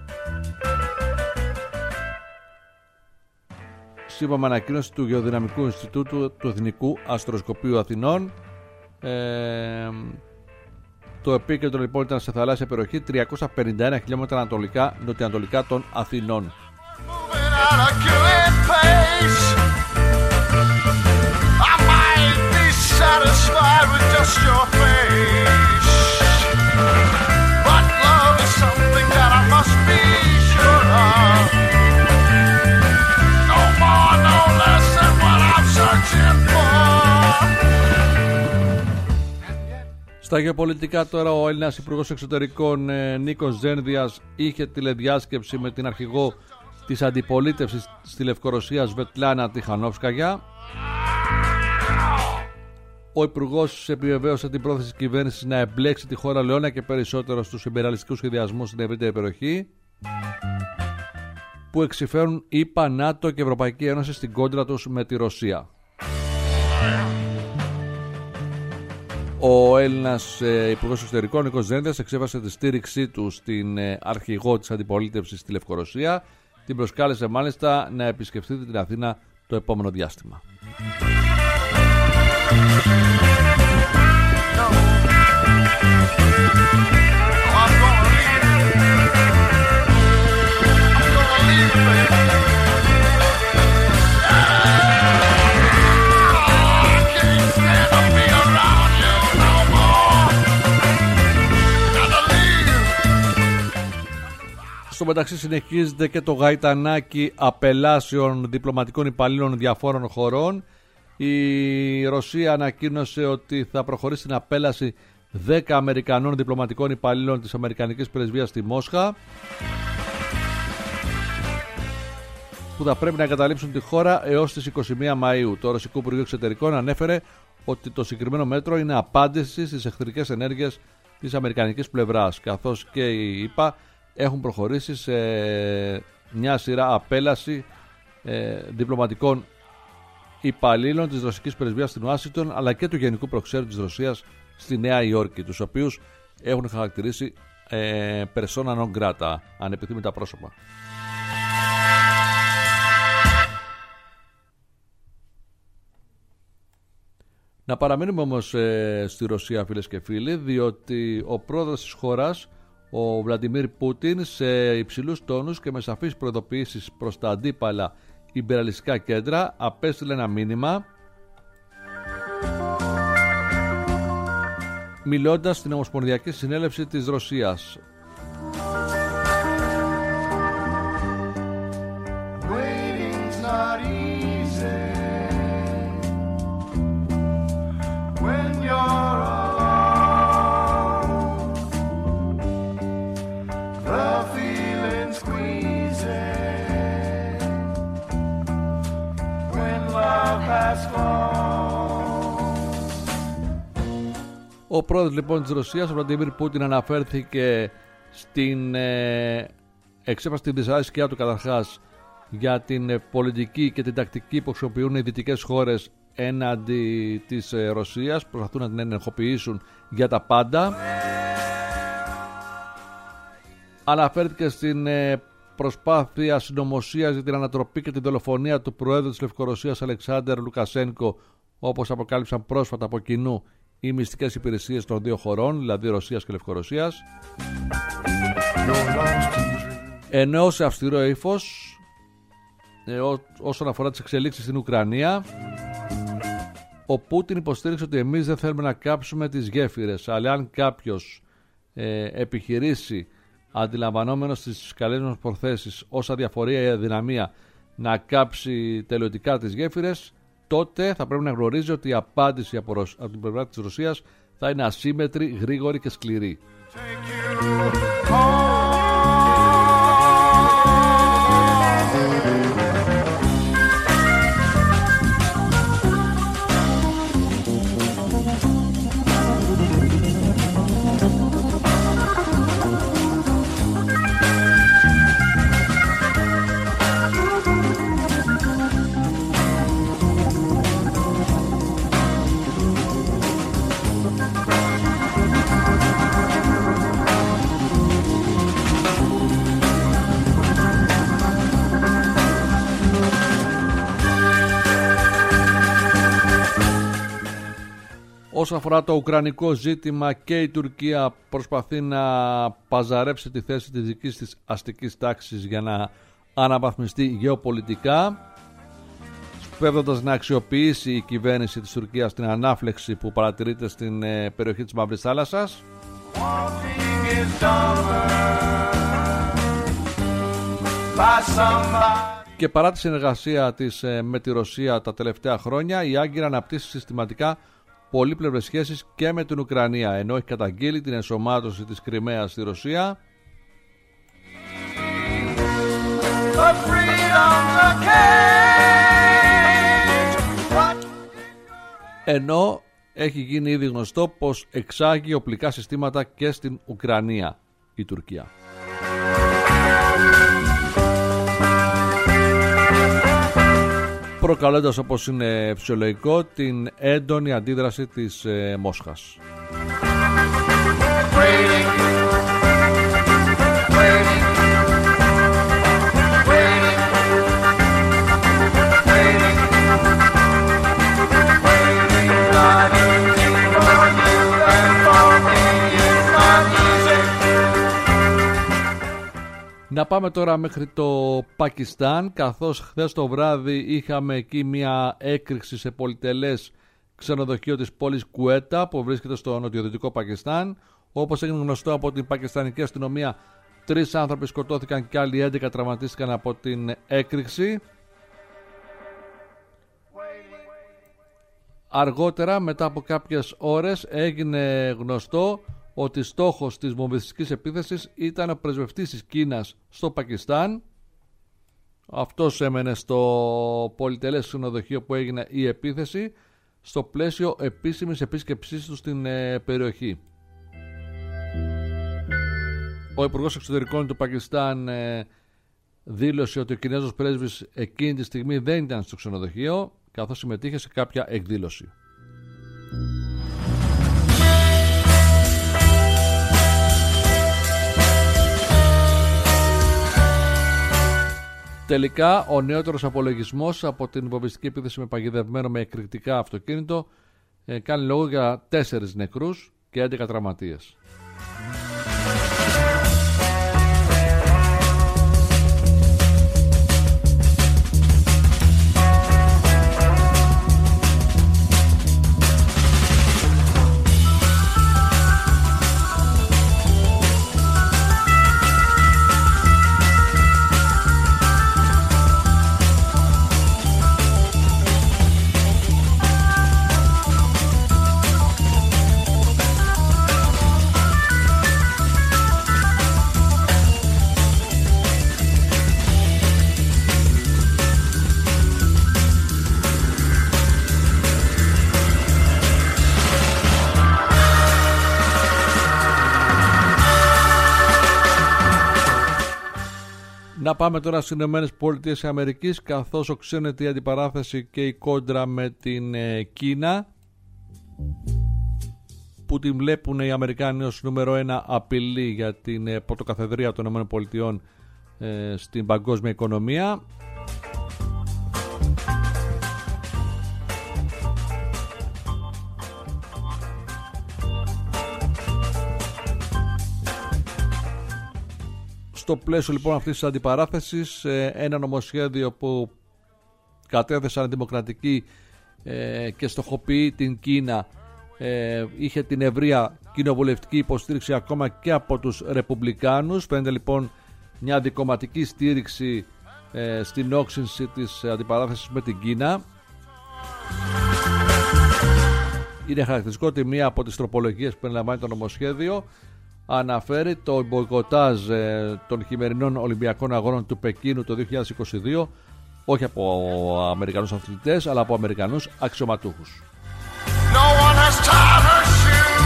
Σύμφωνα με ανακοίνωση του Γεωδυναμικού Ινστιτούτου του Εθνικού Αστροσκοπείου Αθηνών, ε, το επίκεντρο λοιπόν ήταν σε θαλάσσια περιοχή τριακόσια πενήντα ένα χιλιόμετρα ανατολικά νοτιοανατολικά των Αθηνών. Στα γεωπολιτικά τώρα, ο Έλληνας Υπουργός Εξωτερικών ε, Νίκος Ζένδιας είχε τηλεδιάσκεψη με την αρχηγό της αντιπολίτευσης στη Λευκορωσία Σβετλάνα Τιχανόφσκαγια. Ο Υπουργός επιβεβαίωσε την πρόθεση της κυβέρνησης να εμπλέξει τη χώρα Λεώνα και περισσότερο στους ιμπεριαλιστικούς σχεδιασμούς στην ευρύτερη περιοχή που εξυφέρουν ΗΠΑ, ΝΑΤΟ και Ευρωπαϊκή Ένωση στην κόντρα τους με τη Ρωσία. Ο Έλληνας ε, Υπουργός Εξωτερικών Νίκος Ζένδιας εξέφρασε τη στήριξή του στην ε, αρχηγό της αντιπολίτευσης στη Λευκορωσία. Την προσκάλεσε μάλιστα να επισκεφτεί την Αθήνα το επόμενο διάστημα. Στο μεταξύ συνεχίζεται και το γαϊτανάκι απελάσεων διπλωματικών υπαλλήλων διαφόρων χωρών. Η Ρωσία ανακοίνωσε ότι θα προχωρήσει στην απέλαση δέκα Αμερικανών διπλωματικών υπαλλήλων της Αμερικανικής Πρεσβείας στη Μόσχα, που θα πρέπει να εγκαταλείψουν τη χώρα έως τις είκοσι μία Μαΐου. Το Ρωσικό Υπουργείο Εξωτερικών ανέφερε ότι το συγκεκριμένο μέτρο είναι απάντηση στις εχθρικές ενέργειες της αμερικανικής πλευράς, καθώς και οι ΗΠΑ έχουν προχωρήσει σε μια σειρά απέλαση ε, διπλωματικών υπαλλήλων της Ρωσικής Πρεσβείας στην Ουάσιγκτον, αλλά και του Γενικού Προξέρου της Ρωσίας στη Νέα Υόρκη, τους οποίους έχουν χαρακτηρίσει ε, persona non grata, ανεπιθύμητα πρόσωπα. Να παραμείνουμε όμως ε, στη Ρωσία, φίλες και φίλοι, διότι ο πρόεδρος της χώρας, ο Βλαντιμίρ Πούτιν, σε υψηλούς τόνους και με σαφείς προειδοποιήσεις προς τα αντίπαλα ιμπεραλιστικά κέντρα, απέστειλε ένα μήνυμα μιλώντας στην Ομοσπονδιακή Συνέλευση της Ρωσίας. Ο πρόεδρος λοιπόν της Ρωσίας, ο Βλαντιμίρ Πούτιν, αναφέρθηκε στην ε, εξέφραση την δυσαρέσκειά του καταρχάς για την ε, πολιτική και την τακτική που χρησιμοποιούν οι δυτικές χώρες έναντι της ε, Ρωσίας, προσπαθούν να την ενεργοποιήσουν για τα πάντα. Αναφέρθηκε στην ε, προσπάθεια συνωμοσίας για την ανατροπή και την δολοφονία του Προέδρου της Λευκορωσίας Αλεξάνδερ Λουκασένκο, όπως αποκάλυψαν πρόσφατα από κοινού οι μυστικές υπηρεσίες των δύο χωρών, δηλαδή Ρωσίας και Λευκορωσίας. Ενώ σε αυστηρό ύφος ε, ό, όσον αφορά τις εξελίξεις στην Ουκρανία, ο Πούτιν υποστήριξε ότι εμείς δεν θέλουμε να κάψουμε τις γέφυρες, αλλά αν κάποιος ε, επιχειρήσει, αντιλαμβανόμενος τις καλές μας προθέσεις, ως αδιαφορία ή αδυναμία, να κάψει τελειωτικά τις γέφυρες, τότε θα πρέπει να γνωρίζει ότι η απάντηση από, Ρωσ... από την πλευρά της Ρωσίας θα είναι ασύμμετρη, γρήγορη και σκληρή. Όσον αφορά το ουκρανικό ζήτημα, και η Τουρκία προσπαθεί να παζαρέψει τη θέση της δικής της αστικής τάξης για να αναβαθμιστεί γεωπολιτικά, σπέβδοντας να αξιοποιήσει η κυβέρνηση της Τουρκίας την ανάφλεξη που παρατηρείται στην ε, περιοχή της Μαύρης Θάλασσας. Και παρά τη συνεργασία της ε, με τη Ρωσία τα τελευταία χρόνια, η Άγκυρα αναπτύσσει συστηματικά πολύπλευρες σχέσεις και με την Ουκρανία, ενώ έχει καταγγείλει την ενσωμάτωση της Κριμαίας στη Ρωσία, ενώ έχει γίνει ήδη γνωστό πως εξάγει οπλικά συστήματα και στην Ουκρανία η Τουρκία. Προκαλώντας, όπως είναι φυσιολογικό, την έντονη αντίδραση της ε, Μόσχας. Να πάμε τώρα μέχρι το Πακιστάν, καθώς χθες το βράδυ είχαμε εκεί μια έκρηξη σε πολυτελές ξενοδοχείο της πόλης Κουέτα που βρίσκεται στο νοτιοδυτικό Πακιστάν. Όπως έγινε γνωστό από την πακιστανική αστυνομία, τρεις άνθρωποι σκοτώθηκαν και άλλοι έντεκα τραυματίστηκαν από την έκρηξη. Αργότερα, μετά από κάποιες ώρες, έγινε γνωστό ότι στόχος της βομβιστικής επίθεσης ήταν ο πρεσβευτής της Κίνας στο Πακιστάν. Αυτός έμενε στο πολυτελές ξενοδοχείο που έγινε η επίθεση, στο πλαίσιο επίσημης επίσκεψής του στην ε, περιοχή. Ο Υπουργός Εξωτερικών του Πακιστάν ε, δήλωσε ότι ο Κινέζος πρέσβης εκείνη τη στιγμή δεν ήταν στο ξενοδοχείο, καθώς συμμετείχε σε κάποια εκδήλωση. Τελικά, ο νεότερος απολογισμός από την βομβιστική επίθεση με παγιδευμένο με εκρηκτικά αυτοκίνητο ε, κάνει λόγο για τέσσερις νεκρούς και έντεκα τραυματίες. Να πάμε τώρα στις Ηνωμένες Πολιτείες Αμερικής, καθώς οξύνεται η αντιπαράθεση και η κόντρα με την ε, Κίνα, που την βλέπουν οι Αμερικάνοι ως νούμερο ένα απειλή για την ε, πρωτοκαθεδρία των Ηνωμένων Πολιτειών ε, στην παγκόσμια οικονομία. Στο πλαίσιο λοιπόν αυτής της αντιπαράθεσης, ένα νομοσχέδιο που κατέθεσαν δημοκρατικοί και στοχοποιεί την Κίνα είχε την ευρεία κοινοβουλευτική υποστήριξη ακόμα και από τους Ρεπουμπλικάνους. Φαίνεται λοιπόν μια δικομματική στήριξη στην όξυνση της αντιπαράθεσης με την Κίνα. Είναι χαρακτηριστικό ότι μία από τις τροπολογίες που περιλαμβάνει το νομοσχέδιο αναφέρει το μποϊκοτάζ ε, των χειμερινών Ολυμπιακών Αγώνων του Πεκίνου το δύο χιλιάδες είκοσι δύο, όχι από Αμερικανούς αθλητές αλλά από Αμερικανούς αξιωματούχους. No one has tied her shoe.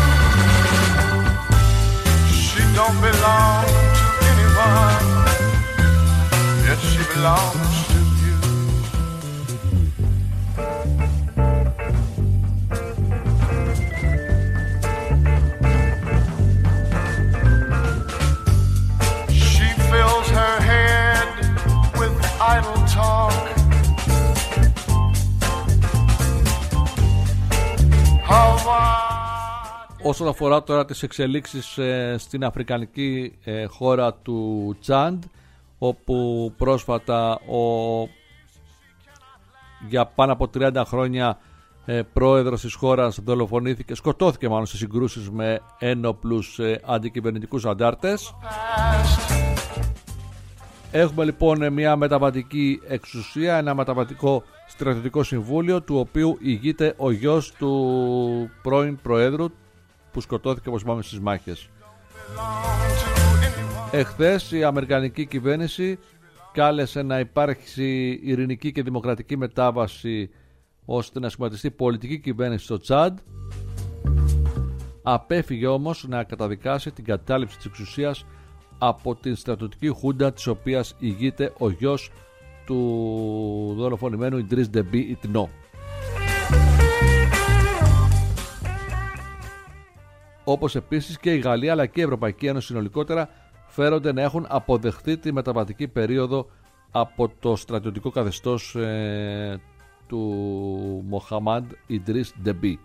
She don't belong to anyone, yet she belongs to you. She fills her head with idle talk. How Όσον αφορά τώρα τις εξελίξεις ε, στην αφρικανική ε, χώρα του Τσάντ, όπου πρόσφατα ο, για πάνω από τριάντα χρόνια ε, πρόεδρος της χώρας δολοφονήθηκε, σκοτώθηκε μάλλον σε συγκρούσεις με ένοπλους ε, αντικυβερνητικούς αντάρτες. Έχουμε λοιπόν μια μεταβατική εξουσία, ένα μεταβατικό στρατιωτικό συμβούλιο, του οποίου ηγείται ο γιος του πρώην Προέδρου που σκοτώθηκε, όπως είπαμε, στις μάχες. Εχθές η αμερικανική κυβέρνηση κάλεσε να υπάρξει ειρηνική και δημοκρατική μετάβαση ώστε να σχηματιστεί πολιτική κυβέρνηση στο Τσάντ. Απέφυγε όμως να καταδικάσει την κατάληψη της εξουσίας από την στρατιωτική χούντα της οποίας ηγείται ο γιος του δολοφονημένου Ιντρίς Ντεμπί Ιτνό. Όπως επίσης και η Γαλλία αλλά και η Ευρωπαϊκή Ένωση συνολικότερα φέρονται να έχουν αποδεχθεί τη μεταβατική περίοδο από το στρατιωτικό καθεστώς ε, του Μοχαμάντ Ιντρίς Ντεμπί.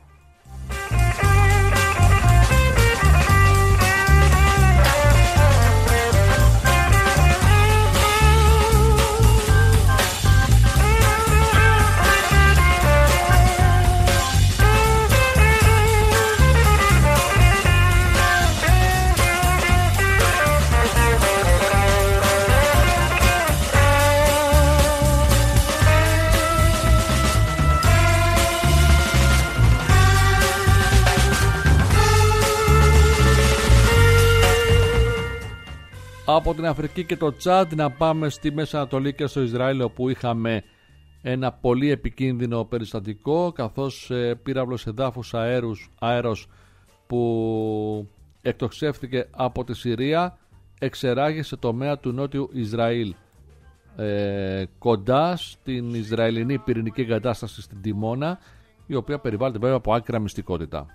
Από την Αφρική και το Τσάντ να πάμε στη Μέση Ανατολή και στο Ισραήλ, όπου είχαμε ένα πολύ επικίνδυνο περιστατικό, καθώς ε, πύραυλος εδάφους αέρους, αέρος που εκτοξεύτηκε από τη Συρία εξεράγει σε τομέα του νότιου Ισραήλ, ε, κοντά στην Ισραηλινή πυρηνική εγκατάσταση στην Τιμώνα, η οποία περιβάλλεται βέβαια από άκρα μυστικότητα.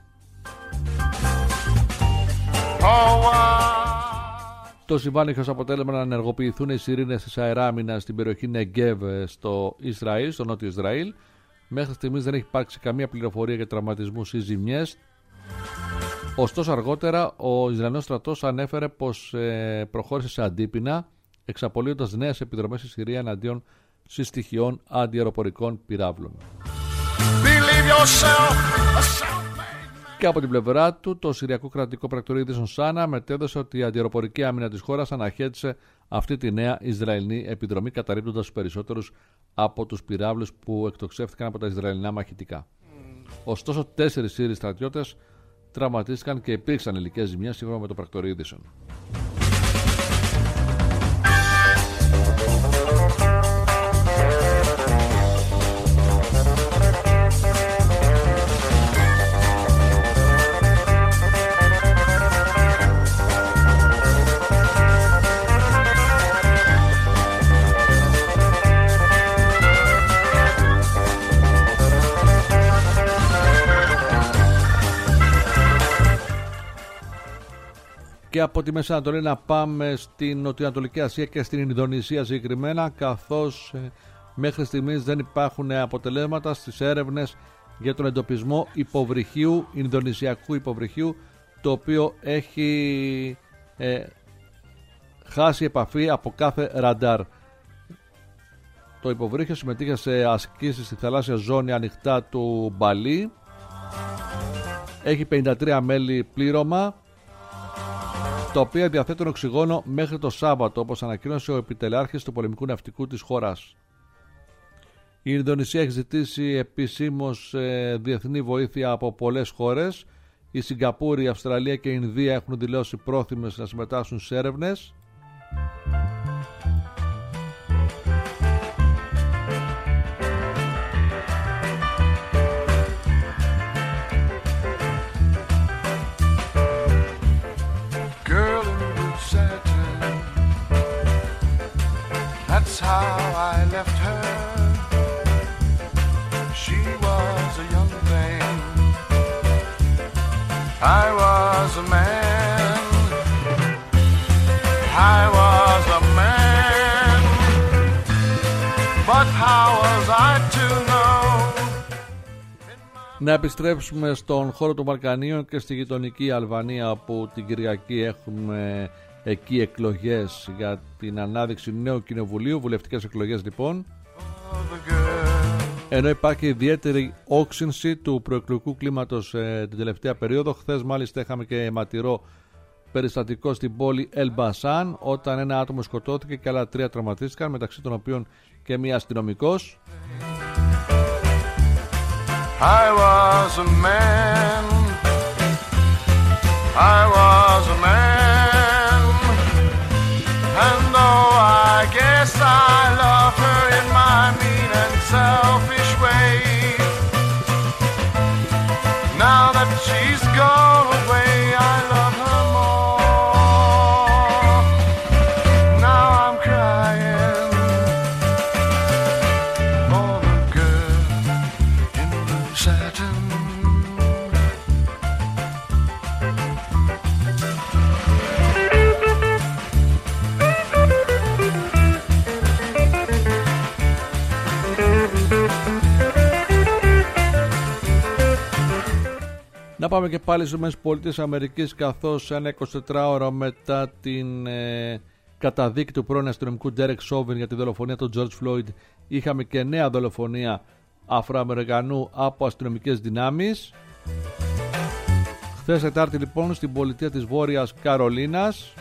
Το συμβάν είχε ως αποτέλεσμα να ενεργοποιηθούν οι σιρήνες της αεράμινας στην περιοχή Νεγκέβ στο Ισραήλ, στο νότιο Ισραήλ. Μέχρι στιγμής δεν έχει υπάρξει καμία πληροφορία για τραυματισμούς ή ζημιές. Ωστόσο, αργότερα ο Ισραηλινός στρατός ανέφερε πως ε, προχώρησε σε αντίπεινα, εξαπολύοντας νέες επιδρομές στη Συρία εναντίον συστοιχειών αντιαεροπορικών πυράβλων. Και από την πλευρά του, το Συριακό Κρατικό Πρακτορείο της Σάνα μετέδωσε ότι η αντιαεροπορική άμυνα της χώρας αναχέτησε αυτή τη νέα Ισραηλινή επιδρομή, καταρρίπτοντας τους περισσότερους από τους πυράβλους που εκτοξεύτηκαν από τα Ισραηλινά μαχητικά. Ωστόσο, τέσσερις Σύριοι στρατιώτες τραυματίστηκαν και υπήρξαν υλικές ζημιές, σύμφωνα με το Πρακτορείο Ειδήσεων. Και από τη Μέση Ανατολή να πάμε στην Νοτιοανατολική Ασία και στην Ινδονησία συγκεκριμένα, καθώς ε, μέχρι στιγμής δεν υπάρχουν αποτελέσματα στις έρευνες για τον εντοπισμό υποβρυχίου, Ινδονησιακού υποβρυχίου, το οποίο έχει ε, χάσει επαφή από κάθε ραντάρ. Το υποβρύχιο συμμετείχε σε ασκήσεις στη θαλάσσια ζώνη ανοιχτά του Μπαλί. Έχει πενήντα τρία μέλη πλήρωμα, τα οποία διαθέτουν οξυγόνο μέχρι το Σάββατο, όπως ανακοίνωσε ο επιτελάρχης του πολεμικού ναυτικού της χώρας. Η Ινδονησία έχει ζητήσει επισήμως ε, διεθνή βοήθεια από πολλές χώρες. Η Σιγκαπούρη, η Αυστραλία και η Ινδία έχουν δηλώσει πρόθυμες να συμμετάσχουν σε έρευνες. How I left her. She was a young thing, I was a man, I was a man, but how was I to know? Να επιστρέψουμε στον χώρο των Βαλκανίων και στη γειτονική Αλβανία, που την Κυριακή έχουμε εκεί εκλογές για την ανάδειξη νέου κοινοβουλίου, βουλευτικές εκλογές λοιπόν. Ενώ υπάρχει ιδιαίτερη όξυνση του προεκλογικού κλίματος ε, την τελευταία περίοδο. Χθες μάλιστα είχαμε και αιματηρό περιστατικό στην πόλη Ελμπασάν, όταν ένα άτομο σκοτώθηκε και άλλα τρία τραυματίστηκαν, μεταξύ των οποίων και μία αστυνομικός. I was a man, I was a man, and though I guess I love her in my mean and selfish way, now that she's gone away, I love her more. Now I'm crying for the girl in blue satin. Να πάμε και πάλι στις ΗΠΑ, καθώς ένα εικοσιτετράωρο μετά την ε, καταδίκη του πρώην αστυνομικού Derek Chauvin για τη δολοφονία του George Floyd, είχαμε και νέα δολοφονία Αφροαμερικανού από αστυνομικές δυνάμεις. Χθες Τετάρτη λοιπόν στην πολιτεία της Βόρειας Καρολίνας,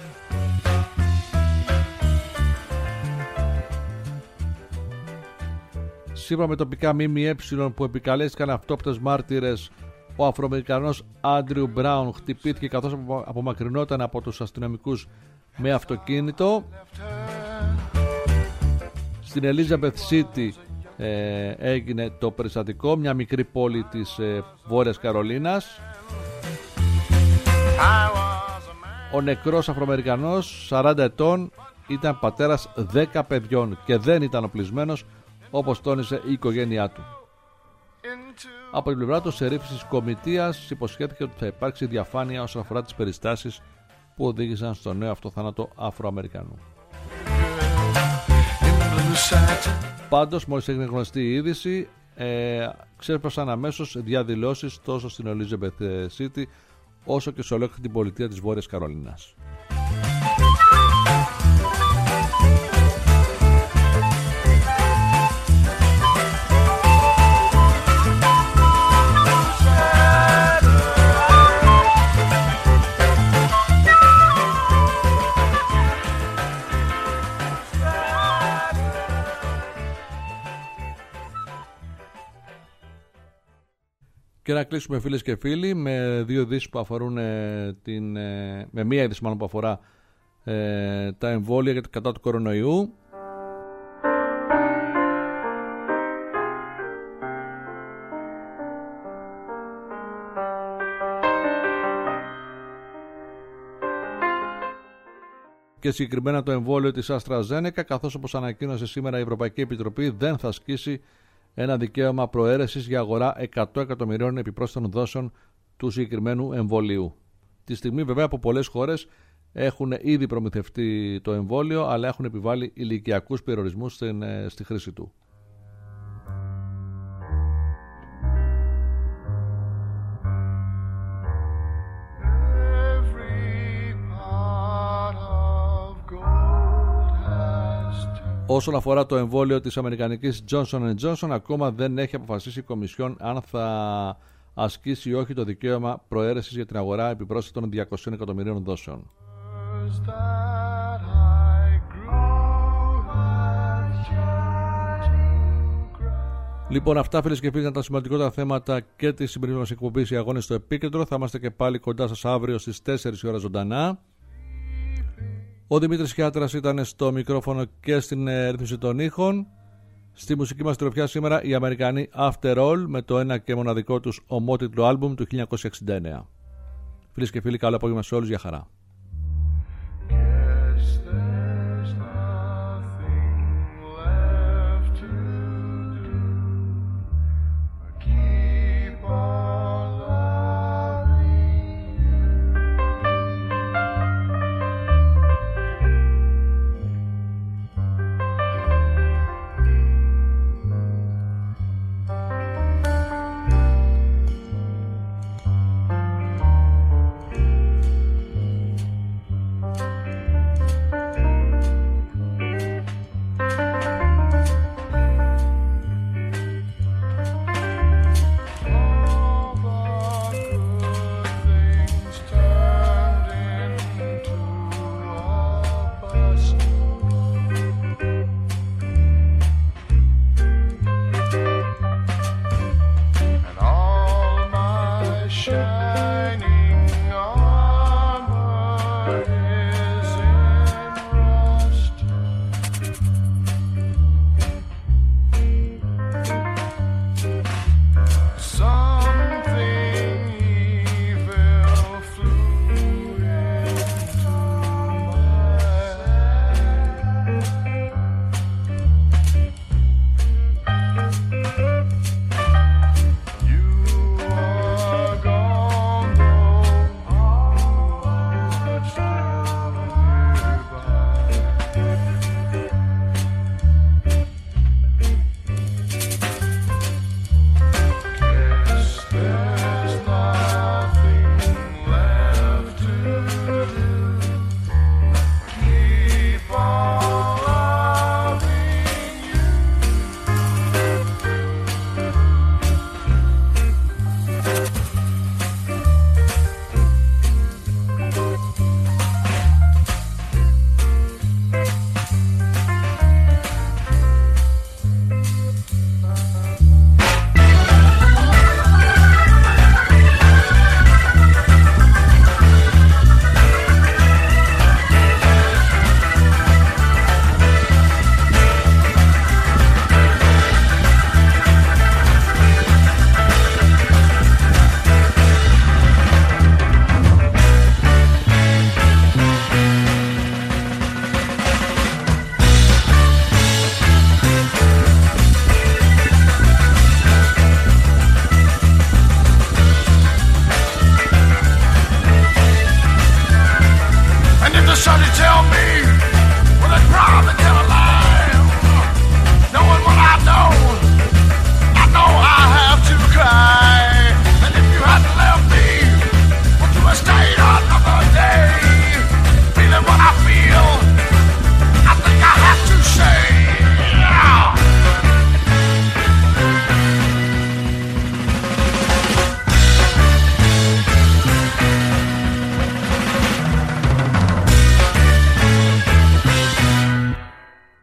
σύμφωνα με τοπικά ΜΜΕ που επικαλέστηκαν αυτόπτες μάρτυρες, ο Αφροαμερικανός Άντριου Μπράουν χτυπήθηκε καθώς απομακρυνόταν από τους αστυνομικούς με αυτοκίνητο. Στην Elizabeth City ε, έγινε το περιστατικό, μια μικρή πόλη της ε, Βόρειας Καρολίνας. Ο νεκρός Αφροαμερικανός, σαράντα ετών, ήταν πατέρας δέκα παιδιών και δεν ήταν οπλισμένος, όπως τόνισε η οικογένειά του. Από την πλευρά του, σερίφης της κομιτείας υποσχέθηκε ότι θα υπάρξει διαφάνεια όσον αφορά τις περιστάσεις που οδήγησαν στο νέο αυτό θάνατο Αφροαμερικανού. Πάντως, μόλις έγινε γνωστή η είδηση, ε, ξέσπασαν αμέσως διαδηλώσεις τόσο στην Elizabeth City όσο και σε ολόκληρη την πολιτεία της Βόρειας Καρολίνας. Και να κλείσουμε, φίλες και φίλοι, με δύο ειδήσεις που αφορούν ε, την, ε, με μία είδηση μάλλον που αφορά ε, τα εμβόλια κατά του κορονοϊού. Και συγκεκριμένα το εμβόλιο της AstraZeneca, καθώς όπως ανακοίνωσε σήμερα η Ευρωπαϊκή Επιτροπή, δεν θα ασκήσει ένα δικαίωμα προαίρεσης για αγορά εκατό εκατομμυρίων επιπρόσθετων δόσεων του συγκεκριμένου εμβολίου. Τη στιγμή βέβαια από πολλές χώρες έχουν ήδη προμηθευτεί το εμβόλιο, αλλά έχουν επιβάλει ηλικιακούς περιορισμούς στην, στη χρήση του. Όσον αφορά το εμβόλιο της αμερικανικής Johnson εντ Johnson, ακόμα δεν έχει αποφασίσει η Κομισιόν αν θα ασκήσει ή όχι το δικαίωμα προαίρεσης για την αγορά επιπρόσθετων διακοσίων εκατομμυρίων δόσεων. Λοιπόν, αυτά, φίλες και φίλοι, ήταν τα σημαντικότερα θέματα και τη σημερινή μας εκπομπής, οι αγώνες στο επίκεντρο. Θα είμαστε και πάλι κοντά σας αύριο στις τέσσερις η ώρα ζωντανά. Ο Δημήτρης Χιάτρας ήταν στο μικρόφωνο και στην ρύθμιση των ήχων. Στη μουσική μας τροφιά σήμερα οι Αμερικανοί After All με το ένα και μοναδικό τους ομότιτλο άλμπουμ του χίλια εννιακόσια εξήντα εννέα. Φίλες και φίλοι, καλό απόγευμα σε όλους, για χαρά.